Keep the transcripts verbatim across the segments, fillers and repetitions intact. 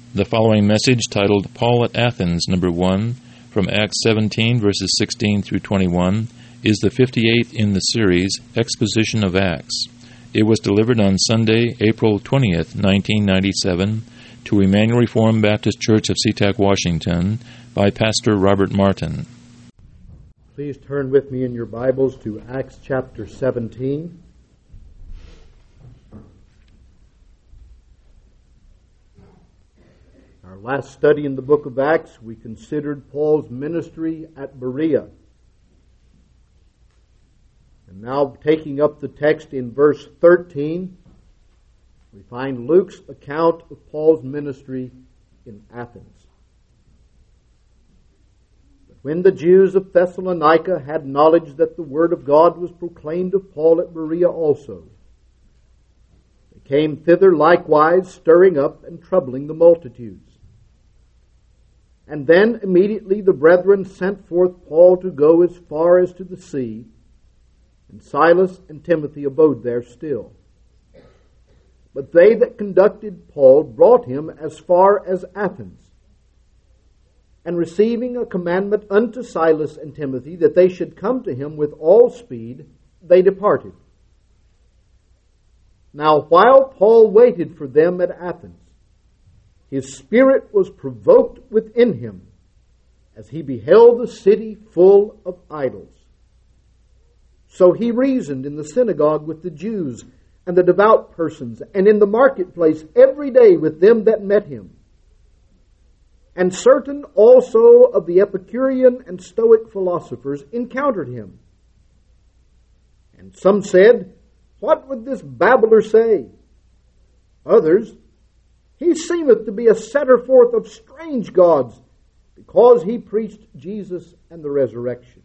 The following message, titled Paul at Athens, number one, from Acts seventeen, verses sixteen through twenty-one, is the fifty-eighth in the series, Exposition of Acts. It was delivered on Sunday, April twentieth, nineteen ninety-seven, to Emmanuel Reformed Baptist Church of SeaTac, Washington, by Pastor Robert Martin. Please turn with me in your Bibles to Acts chapter seventeen. Our last study in the book of Acts, we considered Paul's ministry at Berea. And now, taking up the text in verse thirteen, we find Luke's account of Paul's ministry in Athens. But when the Jews of Thessalonica had knowledge that the word of God was proclaimed of Paul at Berea also, they came thither likewise, stirring up and troubling the multitudes. And then immediately the brethren sent forth Paul to go as far as to the sea, and Silas and Timothy abode there still. But they that conducted Paul brought him as far as Athens. And receiving a commandment unto Silas and Timothy that they should come to him with all speed, they departed. Now while Paul waited for them at Athens, his spirit was provoked within him as he beheld the city full of idols. So he reasoned in the synagogue with the Jews and the devout persons, and in the marketplace every day with them that met him. And certain also of the Epicurean and Stoic philosophers encountered him. And some said, "What would this babbler say?" Others, "He seemeth to be a setter forth of strange gods, because he preached Jesus and the resurrection."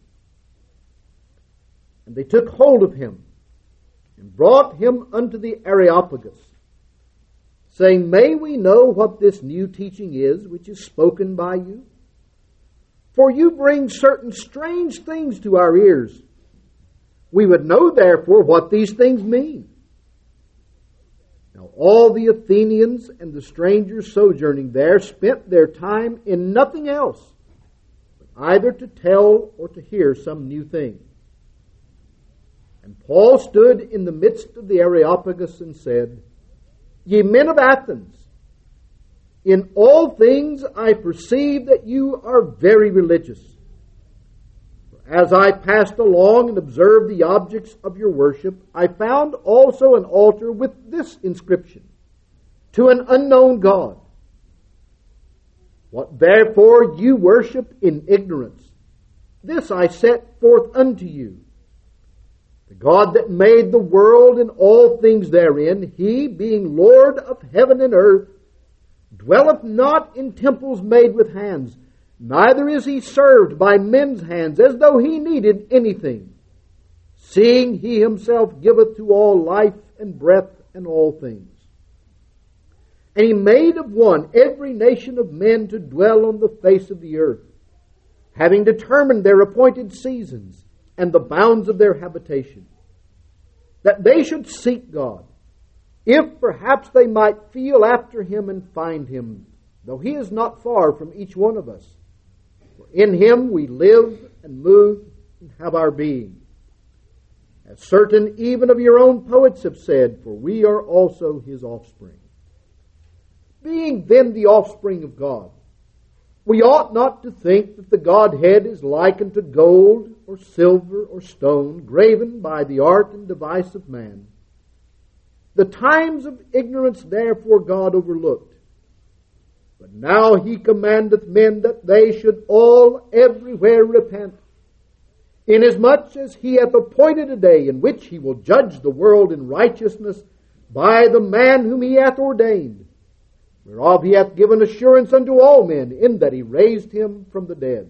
And they took hold of him, and brought him unto the Areopagus, saying, "May we know what this new teaching is, which is spoken by you? For you bring certain strange things to our ears. We would know, therefore, what these things mean." Now all the Athenians and the strangers sojourning there spent their time in nothing else, but either to tell or to hear some new thing. And Paul stood in the midst of the Areopagus and said, "Ye men of Athens, in all things I perceive that you are very religious. For as I passed along and observed the objects of your worship, I found also an altar with this inscription, To an unknown God. What therefore you worship in ignorance, this I set forth unto you. The God that made the world and all things therein, he, being Lord of heaven and earth, dwelleth not in temples made with hands, neither is he served by men's hands, as though he needed anything, seeing he himself giveth to all life and breath and all things. And he made of one every nation of men to dwell on the face of the earth, having determined their appointed seasons, and the bounds of their habitation, that they should seek God, if perhaps they might feel after him and find him, though he is not far from each one of us. For in him we live and move and have our being. As certain even of your own poets have said, for we are also his offspring. Being then the offspring of God, we ought not to think that the Godhead is likened to gold or silver or stone, graven by the art and device of man. The times of ignorance therefore God overlooked. But now he commandeth men that they should all everywhere repent, inasmuch as he hath appointed a day in which he will judge the world in righteousness by the man whom he hath ordained, whereof he hath given assurance unto all men, in that he raised him from the dead.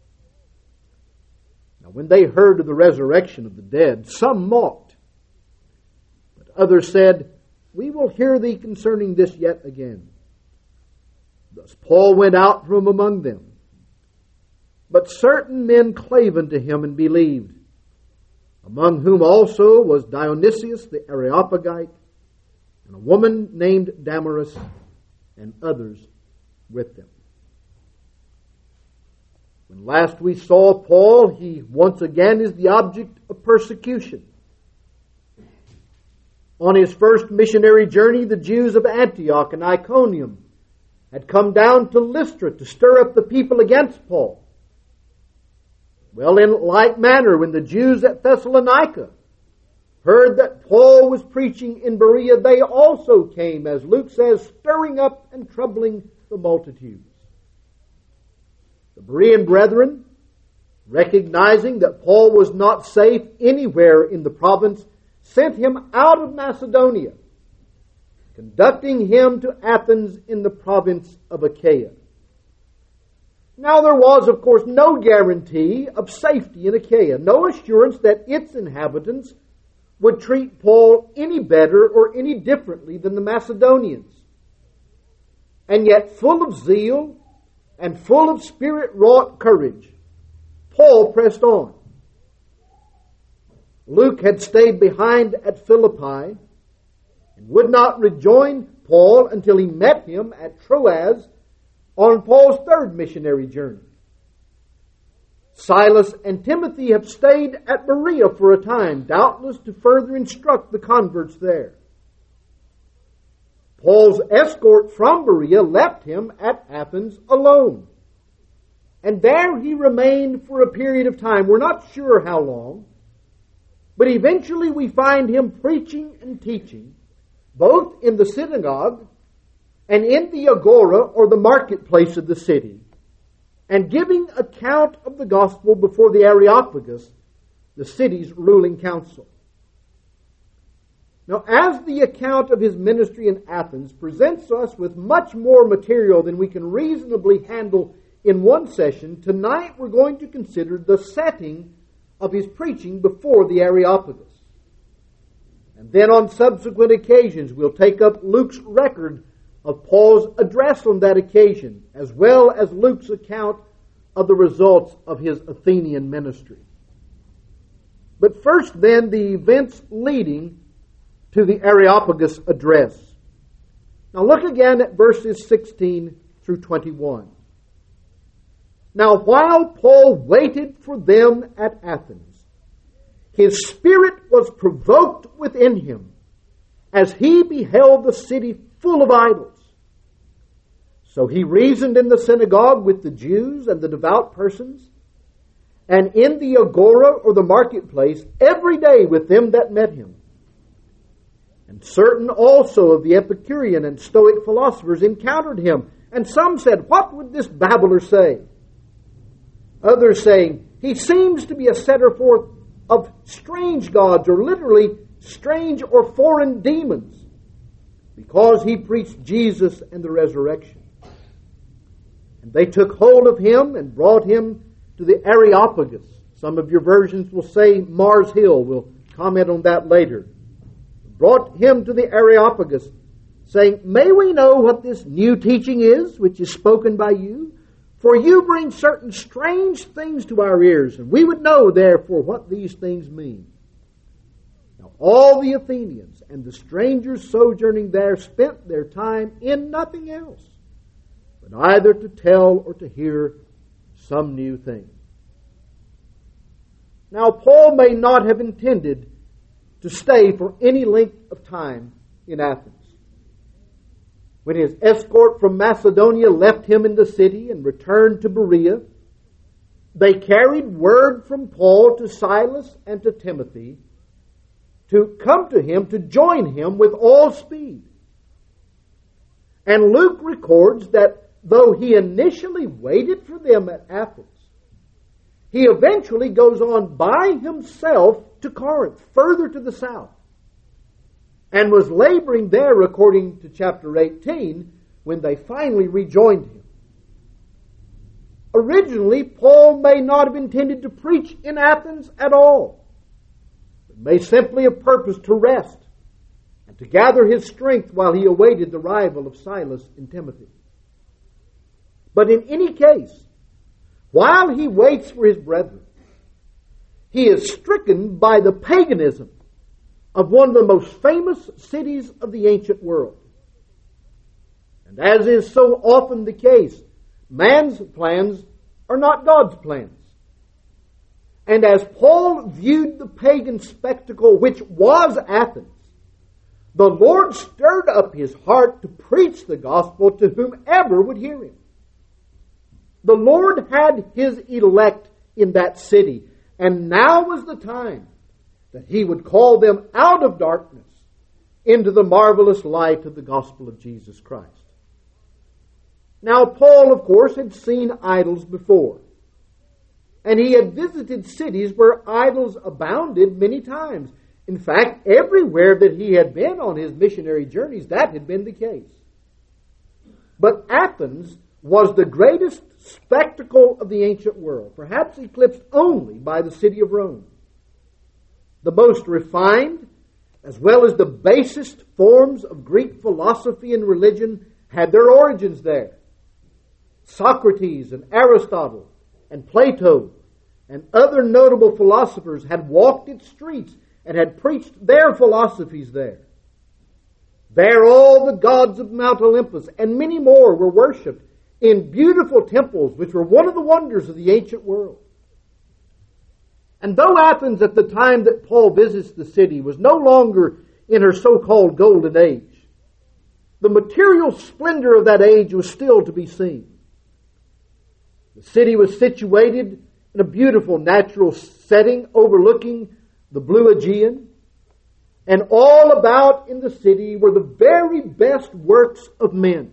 Now when they heard of the resurrection of the dead, some mocked, but others said, "We will hear thee concerning this yet again." Thus Paul went out from among them. But certain men clave unto him and believed, among whom also was Dionysius the Areopagite, and a woman named Damaris, and others with them. When last we saw Paul, he once again is the object of persecution. On his first missionary journey, the Jews of Antioch and Iconium had come down to Lystra to stir up the people against Paul. Well, in like manner, when the Jews at Thessalonica heard that Paul was preaching in Berea, they also came, as Luke says, stirring up and troubling the multitudes. The Berean brethren, recognizing that Paul was not safe anywhere in the province, sent him out of Macedonia, conducting him to Athens in the province of Achaia. Now there was, of course, no guarantee of safety in Achaia, no assurance that its inhabitants would treat Paul any better or any differently than the Macedonians. And yet, full of zeal and full of spirit-wrought courage, Paul pressed on. Luke had stayed behind at Philippi and would not rejoin Paul until he met him at Troas on Paul's third missionary journey. Silas and Timothy have stayed at Berea for a time, doubtless to further instruct the converts there. Paul's escort from Berea left him at Athens alone. And there he remained for a period of time. We're not sure how long, but eventually we find him preaching and teaching, both in the synagogue and in the agora, or the marketplace of the city, and giving account of the gospel before the Areopagus, the city's ruling council. Now, as the account of his ministry in Athens presents us with much more material than we can reasonably handle in one session, tonight we're going to consider the setting of his preaching before the Areopagus. And then on subsequent occasions we'll take up Luke's record of Paul's address on that occasion, as well as Luke's account of the results of his Athenian ministry. But first then, the events leading to the Areopagus address. Now look again at verses sixteen through twenty-one. Now while Paul waited for them at Athens, his spirit was provoked within him as he beheld the city full of idols. So he reasoned in the synagogue with the Jews and the devout persons, and in the agora or the marketplace every day with them that met him. And certain also of the Epicurean and Stoic philosophers encountered him, and some said, "What would this babbler say?" Others saying, "He seems to be a setter forth of strange gods," or literally strange or foreign demons, because he preached Jesus and the resurrection. And they took hold of him and brought him to the Areopagus. Some of your versions will say Mars Hill. We'll comment on that later. Brought him to the Areopagus, saying, "May we know what this new teaching is, which is spoken by you? For you bring certain strange things to our ears, and we would know, therefore, what these things mean." Now all the Athenians and the strangers sojourning there spent their time in nothing else, but either to tell or to hear some new thing. Now Paul may not have intended to stay for any length of time in Athens. When his escort from Macedonia left him in the city and returned to Berea, they carried word from Paul to Silas and to Timothy to come to him to join him with all speed. And Luke records that though he initially waited for them at Athens, he eventually goes on by himself to Corinth, further to the south, and was laboring there, according to chapter eighteen, when they finally rejoined him. Originally, Paul may not have intended to preach in Athens at all, but may simply have purposed to rest and to gather his strength while he awaited the arrival of Silas and Timothy. But in any case, while he waits for his brethren, he is stricken by the paganism of one of the most famous cities of the ancient world. And as is so often the case, man's plans are not God's plans. And as Paul viewed the pagan spectacle which was Athens, the Lord stirred up his heart to preach the gospel to whomever would hear him. The Lord had his elect in that city, and now was the time that he would call them out of darkness into the marvelous light of the gospel of Jesus Christ. Now, Paul, of course, had seen idols before, and he had visited cities where idols abounded many times. In fact, everywhere that he had been on his missionary journeys, that had been the case. But Athens was the greatest spectacle of the ancient world, perhaps eclipsed only by the city of Rome. The most refined, as well as the basest forms of Greek philosophy and religion, had their origins there. Socrates and Aristotle and Plato and other notable philosophers had walked its streets and had preached their philosophies there. There all the gods of Mount Olympus and many more were worshipped in beautiful temples, which were one of the wonders of the ancient world. And though Athens, at the time that Paul visits the city, was no longer in her so-called golden age, the material splendor of that age was still to be seen. The city was situated in a beautiful natural setting overlooking the blue Aegean, and all about in the city were the very best works of men.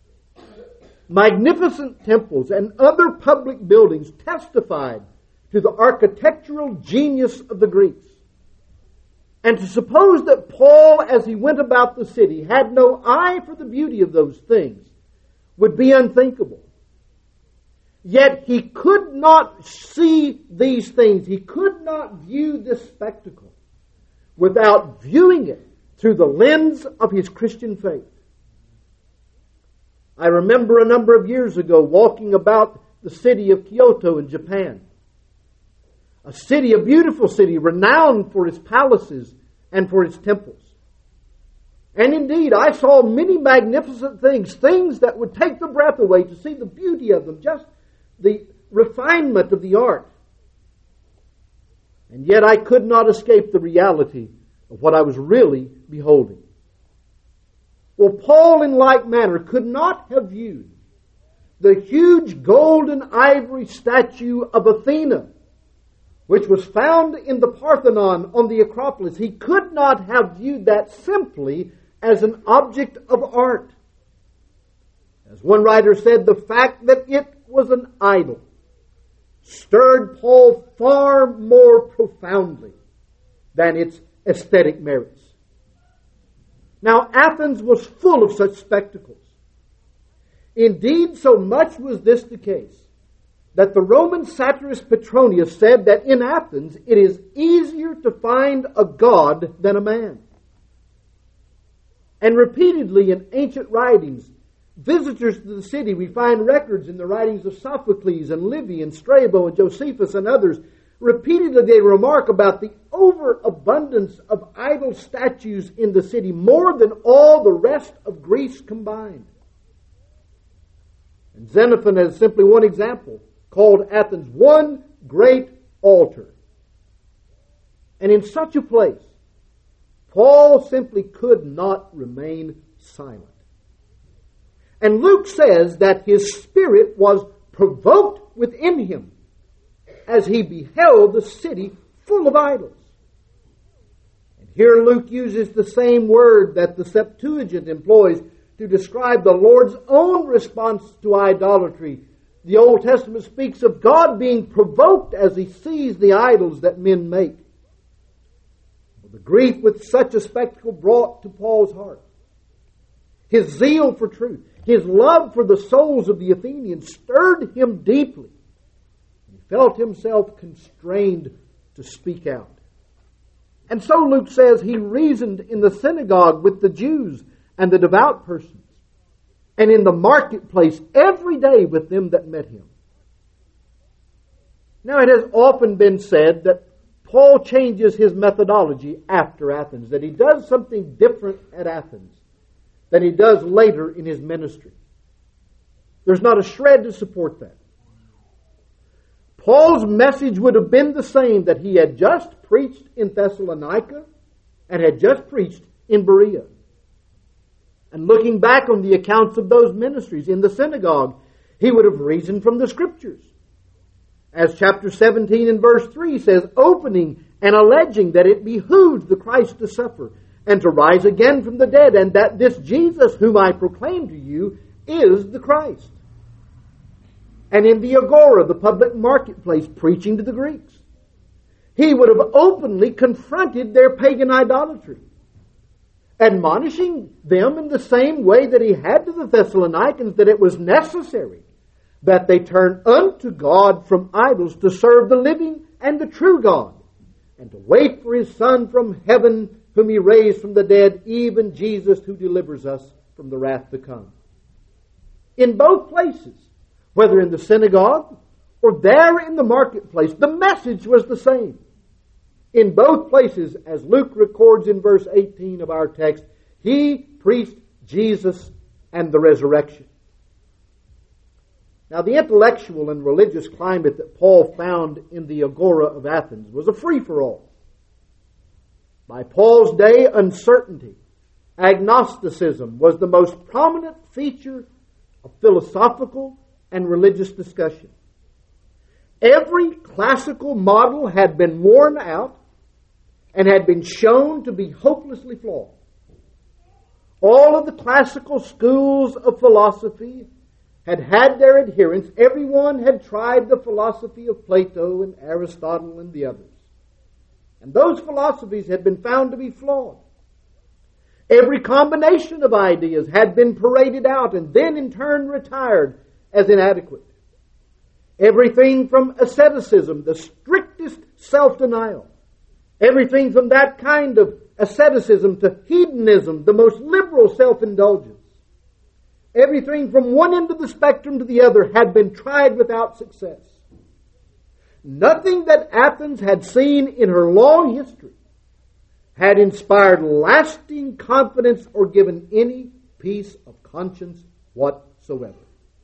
Magnificent temples and other public buildings testified to the architectural genius of the Greeks. And to suppose that Paul, as he went about the city, had no eye for the beauty of those things would be unthinkable. Yet he could not see these things. He could not view this spectacle without viewing it through the lens of his Christian faith. I remember a number of years ago walking about the city of Kyoto in Japan. A city, a beautiful city, renowned for its palaces and for its temples. And indeed, I saw many magnificent things, things that would take the breath away to see the beauty of them, just the refinement of the art. And yet I could not escape the reality of what I was really beholding. Well, Paul, in like manner, could not have viewed the huge golden ivory statue of Athena, which was found in the Parthenon on the Acropolis. He could not have viewed that simply as an object of art. As one writer said, the fact that it was an idol stirred Paul far more profoundly than its aesthetic merits. Now, Athens was full of such spectacles. Indeed, so much was this the case that the Roman satirist Petronius said that in Athens it is easier to find a god than a man. And repeatedly in ancient writings, visitors to the city, we find records in the writings of Sophocles and Livy and Strabo and Josephus and others. Repeatedly they remark about the overabundance of idol statues in the city, more than all the rest of Greece combined. And Xenophon has simply one example, called Athens one great altar. And in such a place, Paul simply could not remain silent. And Luke says that his spirit was provoked within him as he beheld the city full of idols. And here Luke uses the same word that the Septuagint employs to describe the Lord's own response to idolatry. The Old Testament speaks of God being provoked as he sees the idols that men make. The grief with such a spectacle brought to Paul's heart, his zeal for truth, his love for the souls of the Athenians stirred him deeply. He felt himself constrained to speak out. And so Luke says he reasoned in the synagogue with the Jews and the devout persons, and in the marketplace every day with them that met him. Now it has often been said that Paul changes his methodology after Athens, that he does something different at Athens than he does later in his ministry. There's not a shred to support that. Paul's message would have been the same that he had just preached in Thessalonica and had just preached in Berea. And looking back on the accounts of those ministries in the synagogue, he would have reasoned from the Scriptures. As chapter seventeen and verse three says, opening and alleging that it behooves the Christ to suffer and to rise again from the dead, and that this Jesus whom I proclaim to you is the Christ. And in the agora, the public marketplace, preaching to the Greeks, he would have openly confronted their pagan idolatry, admonishing them in the same way that he had to the Thessalonians that it was necessary that they turn unto God from idols to serve the living and the true God, and to wait for his Son from heaven, whom he raised from the dead, even Jesus who delivers us from the wrath to come. In both places, whether in the synagogue or there in the marketplace, the message was the same. In both places, as Luke records in verse eighteen of our text, he preached Jesus and the resurrection. Now, the intellectual and religious climate that Paul found in the agora of Athens was a free-for-all. By Paul's day, uncertainty, agnosticism was the most prominent feature of philosophical and religious discussion. Every classical model had been worn out and had been shown to be hopelessly flawed. All of the classical schools of philosophy had had their adherents. Everyone had tried the philosophy of Plato and Aristotle and the others. And those philosophies had been found to be flawed. Every combination of ideas had been paraded out and then in turn retired as inadequate. Everything from asceticism, the strictest self-denial, everything from that kind of asceticism to hedonism, the most liberal self-indulgence, everything from one end of the spectrum to the other had been tried without success. Nothing that Athens had seen in her long history had inspired lasting confidence or given any peace of conscience whatsoever.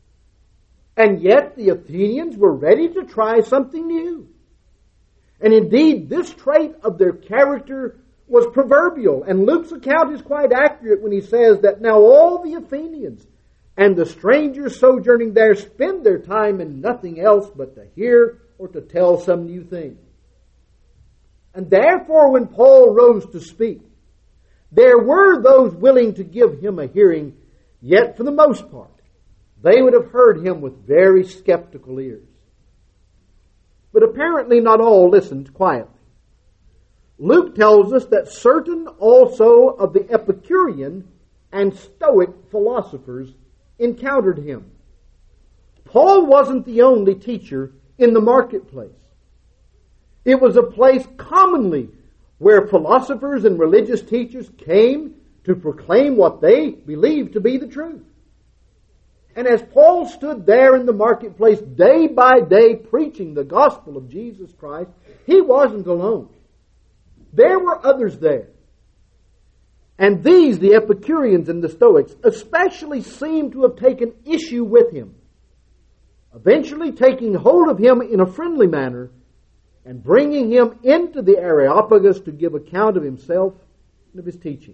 And yet the Athenians were ready to try something new. And indeed, this trait of their character was proverbial. And Luke's account is quite accurate when he says that now all the Athenians and the strangers sojourning there spend their time in nothing else but to hear or to tell some new thing. And therefore, when Paul rose to speak, there were those willing to give him a hearing, yet for the most part, they would have heard him with very skeptical ears. But apparently not all listened quietly. Luke tells us that certain also of the Epicurean and Stoic philosophers encountered him. Paul wasn't the only teacher in the marketplace. It was a place commonly where philosophers and religious teachers came to proclaim what they believed to be the truth. And as Paul stood there in the marketplace day by day preaching the gospel of Jesus Christ, he wasn't alone. There were others there. And these, the Epicureans and the Stoics, especially seemed to have taken issue with him, eventually taking hold of him in a friendly manner and bringing him into the Areopagus to give account of himself and of his teaching.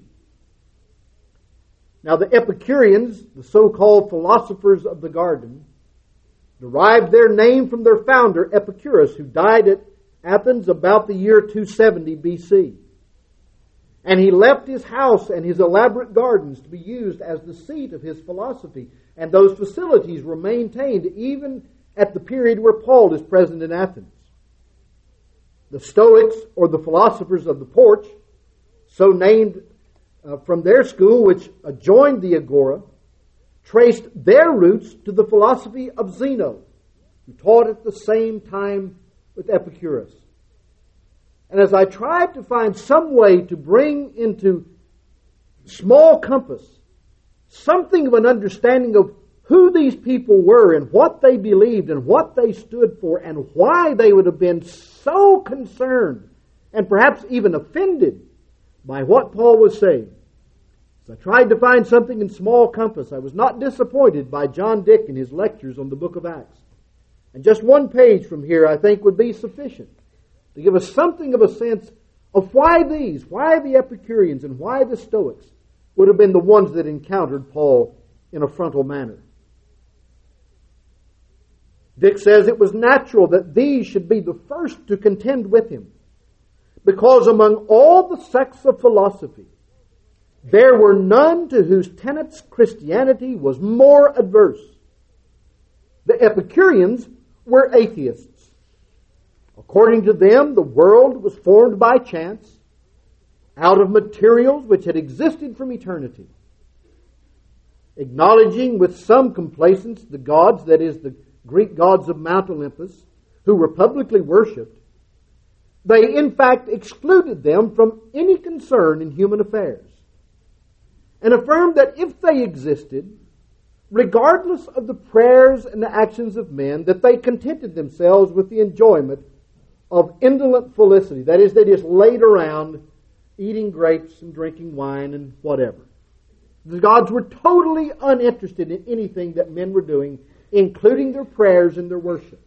Now the Epicureans, the so-called philosophers of the garden, derived their name from their founder, Epicurus, who died at Athens about the year two seventy B C. And he left his house and his elaborate gardens to be used as the seat of his philosophy. And those facilities were maintained even at the period where Paul is present in Athens. The Stoics, or the philosophers of the porch, so named uh, from their school, which adjoined the Agora, traced their roots to the philosophy of Zeno, who taught at the same time with Epicurus. And as I tried to find some way to bring into small compass something of an understanding of who these people were and what they believed and what they stood for and why they would have been so concerned and perhaps even offended by what Paul was saying, As I tried to find something in small compass, I was not disappointed by John Dick and his lectures on the book of Acts. And just one page from here, I think, would be sufficient to give us something of a sense of why these, why the Epicureans and why the Stoics would have been the ones that encountered Paul in a frontal manner. Dick says it was natural that these should be the first to contend with him, because among all the sects of philosophy, there were none to whose tenets Christianity was more adverse. The Epicureans were atheists. According to them, the world was formed by chance, out of materials which had existed from eternity. Acknowledging with some complacence the gods, that is, the Greek gods of Mount Olympus, who were publicly worshipped, they in fact excluded them from any concern in human affairs, and affirmed that if they existed, regardless of the prayers and the actions of men, that they contented themselves with the enjoyment of indolent felicity. That is, they just laid around eating grapes and drinking wine and whatever. The gods were totally uninterested in anything that men were doing, including their prayers and their worship.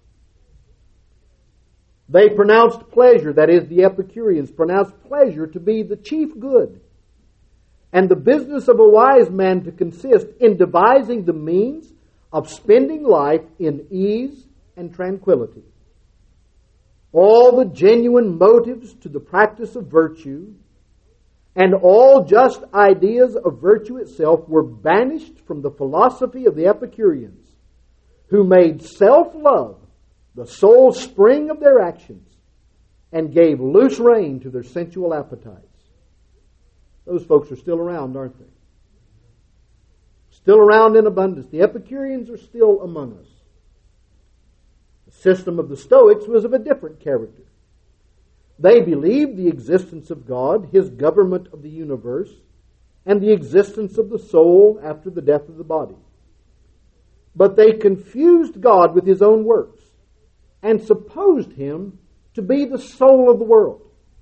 They pronounced pleasure, that is, the Epicureans pronounced pleasure to be the chief good, and the business of a wise man to consist in devising the means of spending life in ease and tranquility. All the genuine motives to the practice of virtue and all just ideas of virtue itself were banished from the philosophy of the Epicureans, who made self-love the sole spring of their actions and gave loose rein to their sensual appetites. Those folks are still around, aren't they? Still around in abundance. The Epicureans are still among us. The system of the Stoics was of a different character. They believed the existence of God, His government of the universe, and the existence of the soul after the death of the body. But they confused God with His own works and supposed Him to be the soul of the world.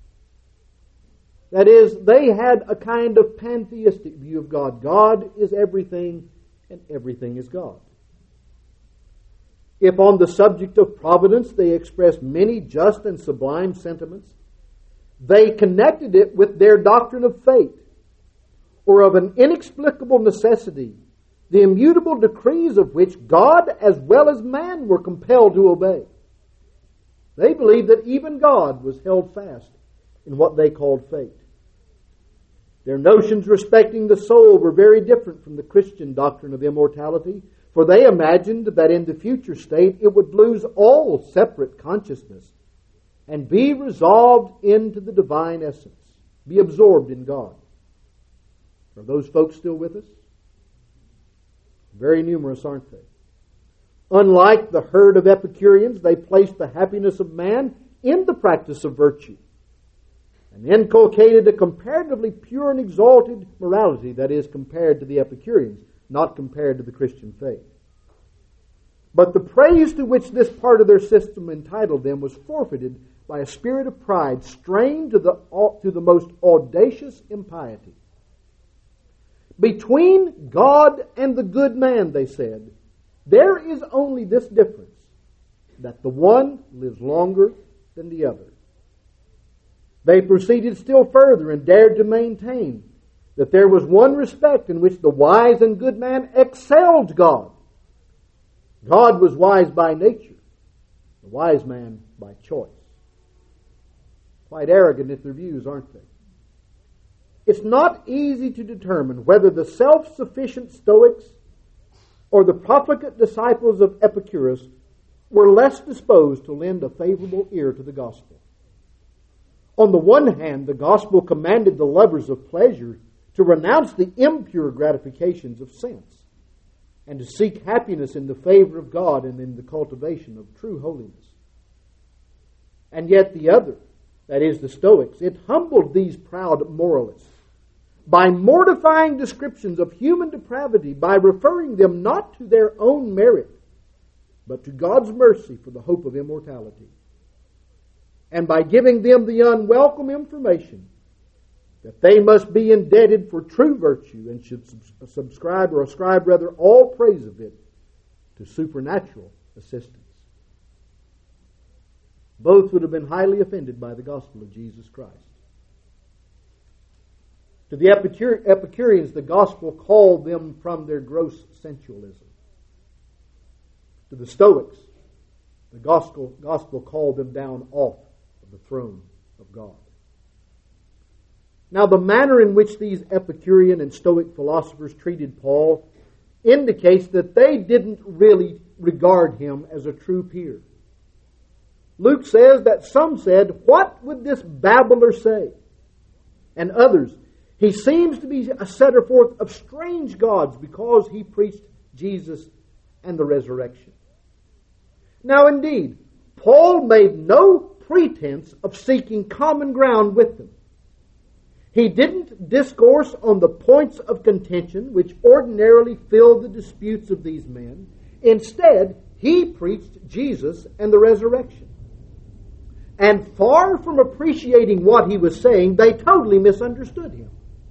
That is, they had a kind of pantheistic view of God. God is everything, and everything is God. If on the subject of providence they expressed many just and sublime sentiments, they connected it with their doctrine of fate, or of an inexplicable necessity, the immutable decrees of which God as well as man were compelled to obey. They believed that even God was held fast in what they called fate. Their notions respecting the soul were very different from the Christian doctrine of immortality, for they imagined that in the future state it would lose all separate consciousness and be resolved into the divine essence, be absorbed in God. Are those folks still with us? Very numerous, aren't they? Unlike the herd of Epicureans, they placed the happiness of man in the practice of virtue and inculcated a comparatively pure and exalted morality, that is, compared to the Epicureans, not compared to the Christian faith. But the praise to which this part of their system entitled them was forfeited by a spirit of pride strained to the, to the most audacious impiety. Between God and the good man, they said, there is only this difference, that the one lives longer than the other. They proceeded still further and dared to maintain that there was one respect in which the wise and good man excelled God. God was wise by nature, the wise man by choice. Quite arrogant in their views, aren't they? It's not easy to determine whether the self-sufficient Stoics or the profligate disciples of Epicurus were less disposed to lend a favorable ear to the gospel. On the one hand, the gospel commanded the lovers of pleasure to renounce the impure gratifications of sense and to seek happiness in the favor of God and in the cultivation of true holiness. And yet the other, that is the Stoics, it humbled these proud moralists by mortifying descriptions of human depravity, by referring them not to their own merit, but to God's mercy for the hope of immortality, and by giving them the unwelcome information that they must be indebted for true virtue and should subscribe or ascribe rather all praise of it to supernatural assistance. Both would have been highly offended by the gospel of Jesus Christ. To the Epicure- Epicureans, the gospel called them from their gross sensualism. To the Stoics, the gospel, gospel called them down off of the throne of God. Now, the manner in which these Epicurean and Stoic philosophers treated Paul indicates that they didn't really regard him as a true peer. Luke says that some said, "What would this babbler say?" And others, "He seems to be a setter forth of strange gods because he preached Jesus and the resurrection." Now indeed, Paul made no pretense of seeking common ground with them. He didn't discourse on the points of contention which ordinarily fill the disputes of these men. Instead, he preached Jesus and the resurrection. And far from appreciating what he was saying, they totally misunderstood him.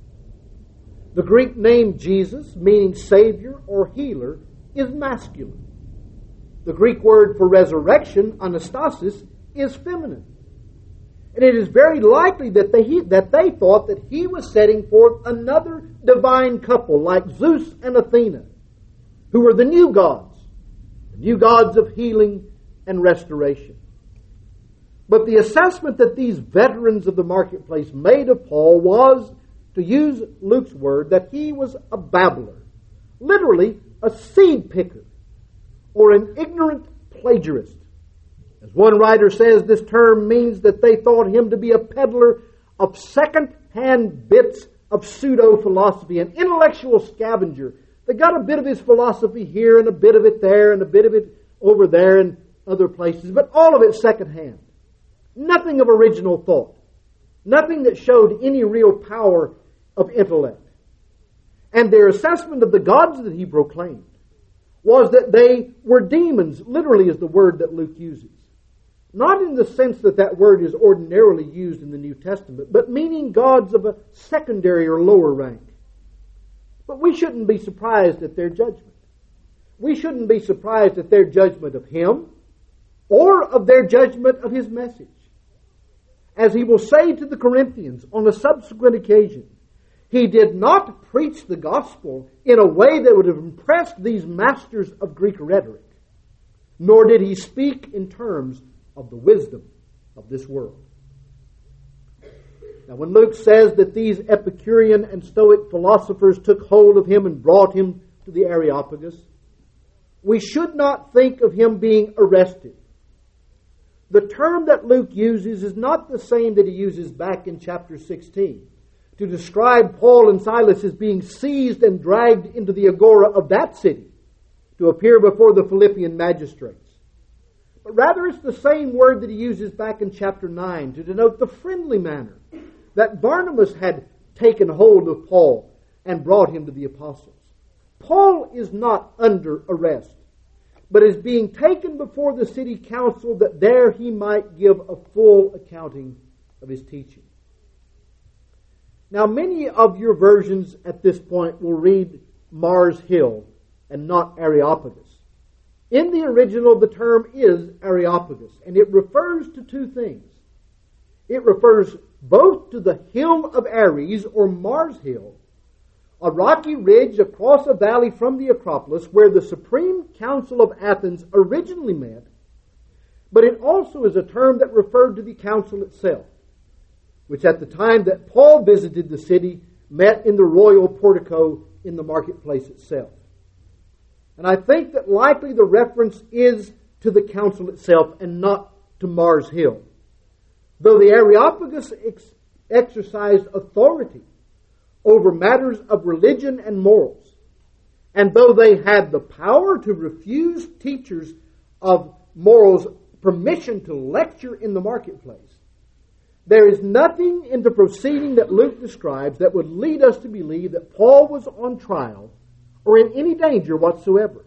The Greek name Jesus, meaning Savior or Healer, is masculine. The Greek word for resurrection, anastasis, is feminine. And it is very likely that they, that they thought that he was setting forth another divine couple like Zeus and Athena, who were the new gods, the new gods of healing and restoration. But the assessment that these veterans of the marketplace made of Paul was, to use Luke's word, that he was a babbler, literally a seed picker, or an ignorant plagiarist. As one writer says, this term means that they thought him to be a peddler of second-hand bits of pseudo-philosophy, an intellectual scavenger that got a bit of his philosophy here and a bit of it there and a bit of it over there and other places, but all of it second-hand. Nothing of original thought. Nothing that showed any real power of intellect. And their assessment of the gods that he proclaimed was that they were demons, literally is the word that Luke uses. Not in the sense that that word is ordinarily used in the New Testament, but meaning gods of a secondary or lower rank. But we shouldn't be surprised at their judgment. We shouldn't be surprised at their judgment of him or of their judgment of his message. As he will say to the Corinthians on a subsequent occasion, he did not preach the gospel in a way that would have impressed these masters of Greek rhetoric, nor did he speak in terms of the wisdom of this world. Now, when Luke says that these Epicurean and Stoic philosophers took hold of him and brought him to the Areopagus, we should not think of him being arrested. The term that Luke uses is not the same that he uses back in chapter sixteen to describe Paul and Silas as being seized and dragged into the agora of that city to appear before the Philippian magistrates. But rather it's the same word that he uses back in chapter nine to denote the friendly manner that Barnabas had taken hold of Paul and brought him to the apostles. Paul is not under arrest, but is being taken before the city council that there he might give a full accounting of his teaching. Now, many of your versions at this point will read Mars Hill and not Areopagus. In the original, the term is Areopagus, and it refers to two things. It refers both to the hill of Ares, or Mars Hill, a rocky ridge across a valley from the Acropolis where the Supreme Council of Athens originally met, but it also is a term that referred to the council itself, which at the time that Paul visited the city met in the royal portico in the marketplace itself. And I think that likely the reference is to the council itself and not to Mars Hill. Though the Areopagus ex- exercised authority over matters of religion and morals, and though they had the power to refuse teachers of morals permission to lecture in the marketplace, there is nothing in the proceeding that Luke describes that would lead us to believe that Paul was on trial or in any danger whatsoever.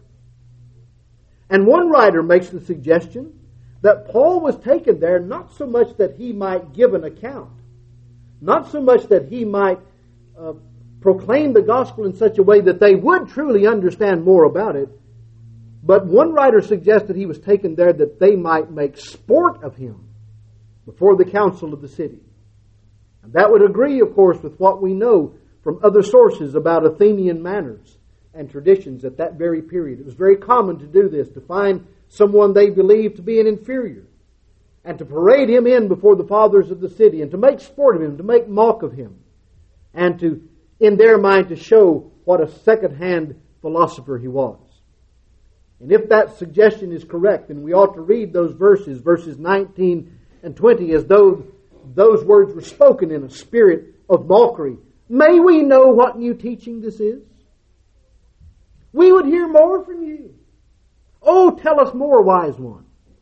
And one writer makes the suggestion that Paul was taken there not so much that he might give an account, Not so much that he might uh, proclaim the gospel in such a way that they would truly understand more about it, but one writer suggested he was taken there that they might make sport of him before the council of the city. And that would agree, of course, with what we know from other sources about Athenian manners and traditions at that very period. It was very common to do this, to find someone they believed to be an inferior, and to parade him in before the fathers of the city, and to make sport of him, to make mock of him, and to, in their mind, to show what a second-hand philosopher he was. And if that suggestion is correct, then we ought to read those verses, verses nineteen and twenty, as though those words were spoken in a spirit of mockery. May we know what new teaching this is? We would hear more from you. Oh, tell us more, wise one.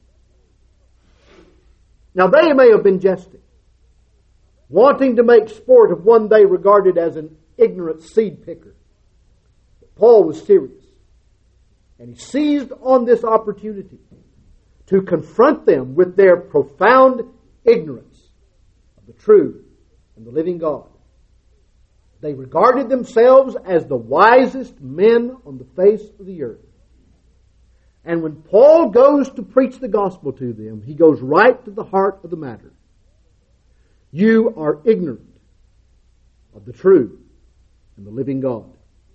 Now they may have been jesting, wanting to make sport of one they regarded as an ignorant seed picker. But Paul was serious, and he seized on this opportunity to confront them with their profound ignorance of the true and the living God. They regarded themselves as the wisest men on the face of the earth. And when Paul goes to preach the gospel to them, he goes right to the heart of the matter. You are ignorant of the true and the living God.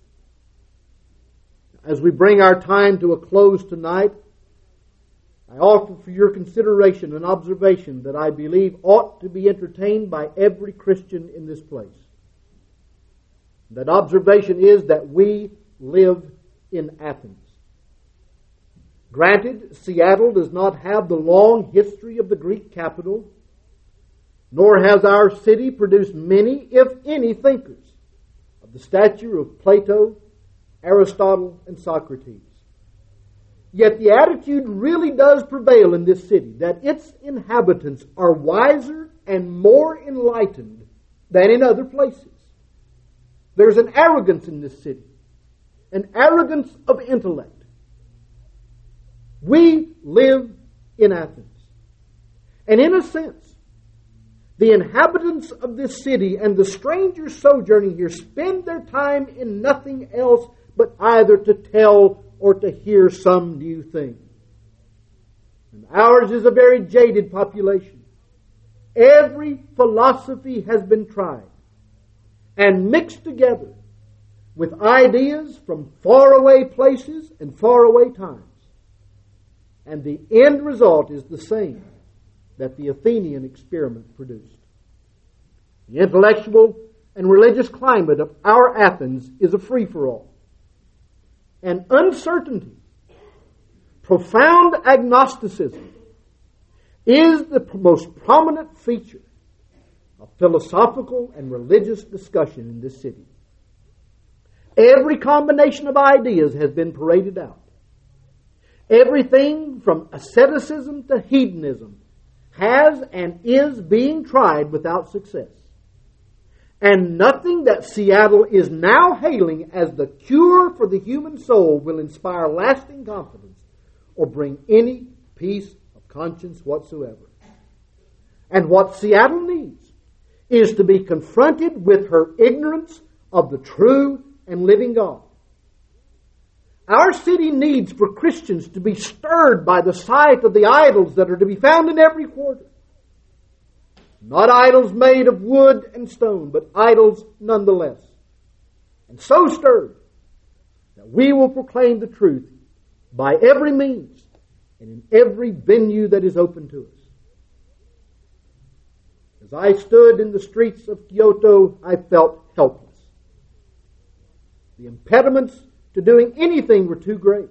As we bring our time to a close tonight, I offer for your consideration an observation that I believe ought to be entertained by every Christian in this place. That observation is that we live in Athens. Granted, Seattle does not have the long history of the Greek capital, nor has our city produced many, if any, thinkers of the stature of Plato, Aristotle, and Socrates. Yet the attitude really does prevail in this city, that its inhabitants are wiser and more enlightened than in other places. There's an arrogance in this city, an arrogance of intellect. We live in Athens. And in a sense, the inhabitants of this city and the strangers sojourning here spend their time in nothing else but either to tell or to hear some new thing. And ours is a very jaded population. Every philosophy has been tried and mixed together with ideas from faraway places and faraway times. And the end result is the same that the Athenian experiment produced. The intellectual and religious climate of our Athens is a free-for-all. And uncertainty, profound agnosticism, is the most prominent feature of philosophical and religious discussion in this city. Every combination of ideas has been paraded out. Everything from asceticism to hedonism has and is being tried without success. And nothing that Seattle is now hailing as the cure for the human soul will inspire lasting confidence or bring any peace of conscience whatsoever. And what Seattle needs is to be confronted with her ignorance of the true and living God. Our city needs for Christians to be stirred by the sight of the idols that are to be found in every quarter. Not idols made of wood and stone, but idols nonetheless. And so stirred that we will proclaim the truth by every means and in every venue that is open to us. As I stood in the streets of Kyoto, I felt helpless. The impediments to doing anything were too great.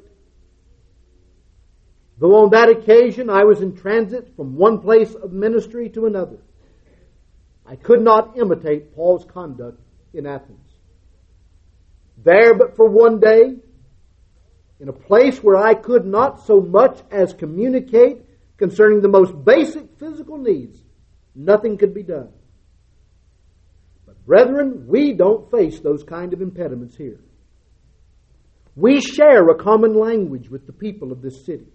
Though on that occasion I was in transit from one place of ministry to another, I could not imitate Paul's conduct in Athens. There but for one day, in a place where I could not so much as communicate concerning the most basic physical needs, nothing could be done. But brethren, we don't face those kind of impediments here. We share a common language with the people of this city.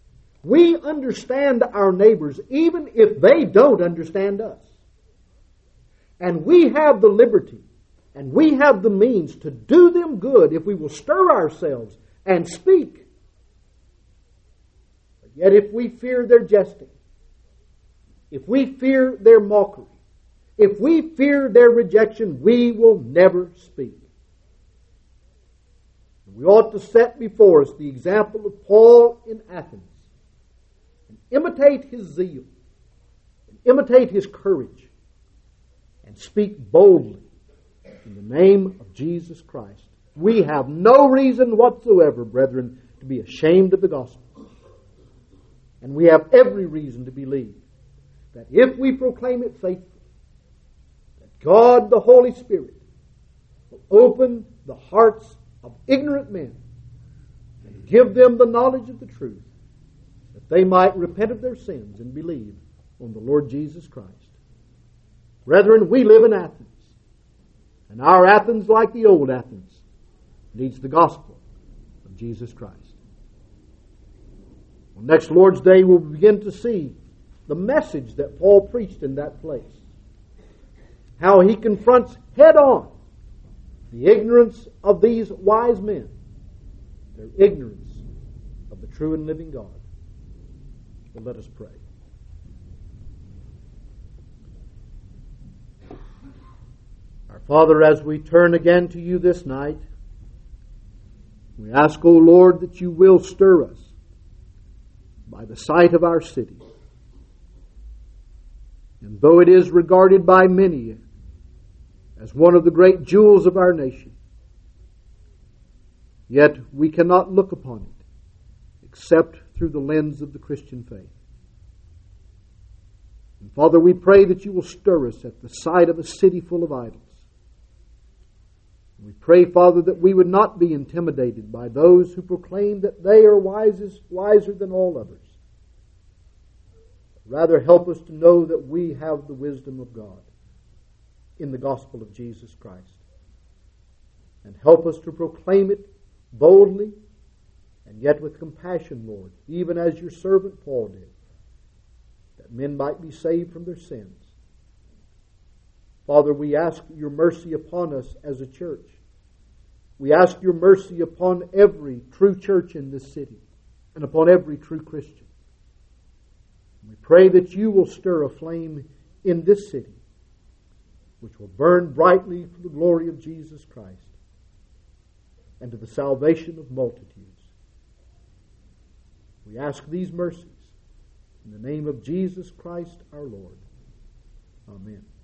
We understand our neighbors even if they don't understand us. And we have the liberty and we have the means to do them good if we will stir ourselves and speak. But yet if we fear their jesting, if we fear their mockery, if we fear their rejection, we will never speak. We ought to set before us the example of Paul in Athens and imitate his zeal, and imitate his courage, and speak boldly in the name of Jesus Christ. We have no reason whatsoever, brethren, to be ashamed of the gospel. And we have every reason to believe that if we proclaim it faithfully, that God the Holy Spirit will open the hearts of ignorant men and give them the knowledge of the truth, that they might repent of their sins and believe on the Lord Jesus Christ. Brethren, we live in Athens, and our Athens, like the old Athens, needs the gospel of Jesus Christ. On next Lord's Day, we'll begin to see the message that Paul preached in that place. How he confronts head on the ignorance of these wise men, their ignorance of the true and living God. Well, let us pray. Our Father, as we turn again to you this night, we ask, O Lord, that you will stir us by the sight of our city. And though it is regarded by many as one of the great jewels of our nation, yet we cannot look upon it except through the lens of the Christian faith. And Father, we pray that you will stir us at the sight of a city full of idols. We pray, Father, that we would not be intimidated by those who proclaim that they are wisest, wiser than all others. Rather, help us to know that we have the wisdom of God in the gospel of Jesus Christ. And help us to proclaim it boldly and yet with compassion, Lord, even as your servant Paul did, that men might be saved from their sins. Father, we ask your mercy upon us as a church. We ask your mercy upon every true church in this city and upon every true Christian. We pray that you will stir a flame in this city which will burn brightly for the glory of Jesus Christ and to the salvation of multitudes. We ask these mercies in the name of Jesus Christ our Lord. Amen.